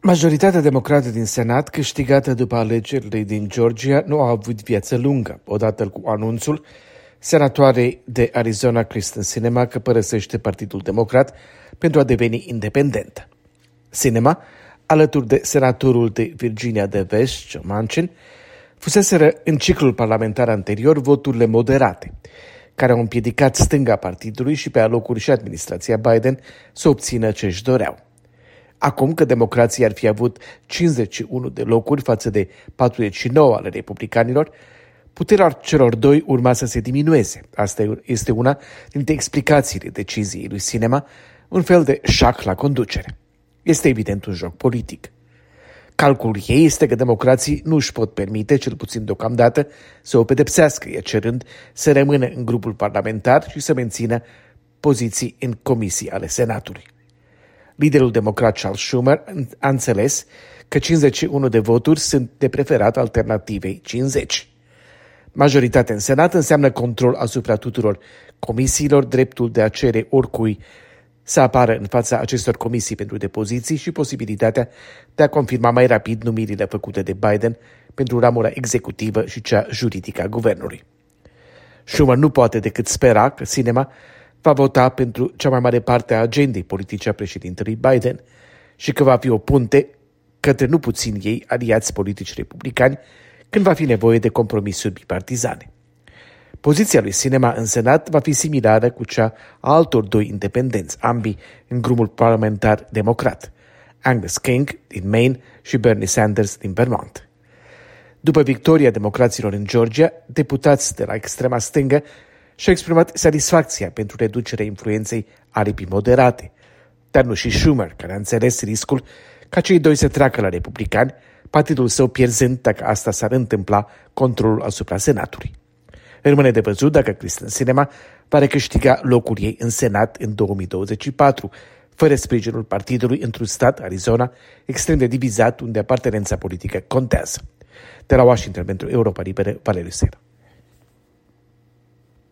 Majoritatea democrată din Senat, câștigată după alegerile din Georgia, nu a avut viață lungă, odată cu anunțul senatoarei de Arizona Kyrsten Sinema că părăsește Partidul Democrat pentru a deveni independentă. Sinema, alături de senatorul de Virginia de Vest, Joe Manchin, fuseseră în ciclul parlamentar anterior voturile moderate, care au împiedicat stânga partidului și pe alocuri și administrația Biden să obțină ce își doreau. Acum că democrații ar fi avut 51 de locuri față de 49 ale republicanilor, puterea celor doi urma să se diminueze. Asta este una dintre explicațiile deciziei lui Sinema, un fel de șac la conducere. Este evident un joc politic. Calculul ei este că democrații nu își pot permite, cel puțin deocamdată, să o pedepsească, ea cerând să rămână în grupul parlamentar și să mențină poziții în comisii ale Senatului. Liderul democrat Charles Schumer a înțeles că 51 de voturi sunt de preferat alternativei 50. Majoritatea în Senat înseamnă control asupra tuturor comisiilor, dreptul de a cere oricui să apară în fața acestor comisii pentru depoziții și posibilitatea de a confirma mai rapid numirile făcute de Biden pentru ramura executivă și cea juridică a guvernului. Schumer nu poate decât spera că Sinema va vota pentru cea mai mare parte a agendei politice a președintelui Biden și că va fi o punte către nu puțin ei aliați politici republicani când va fi nevoie de compromisuri bipartizane. Poziția lui Sinema în Senat va fi similară cu cea a altor doi independenți, ambii în grupul parlamentar democrat, Angus King din Maine și Bernie Sanders din Vermont. După victoria democraților în Georgia, deputați de la extrema stângă și-au exprimat satisfacția pentru reducerea influenței aripii moderate, dar nu și Schumer, care a înțeles riscul ca cei doi să treacă la republicani, partidul său pierzând, dacă asta s-ar întâmpla, controlul asupra Senatului. Rămâne de văzut dacă Kyrsten Sinema va recâștiga locul ei în Senat în 2024, fără sprijinul partidului într-un stat, Arizona, extrem de divizat, unde apartenența politică contează. De la Washington pentru Europa Liberă, Valeriu Sera.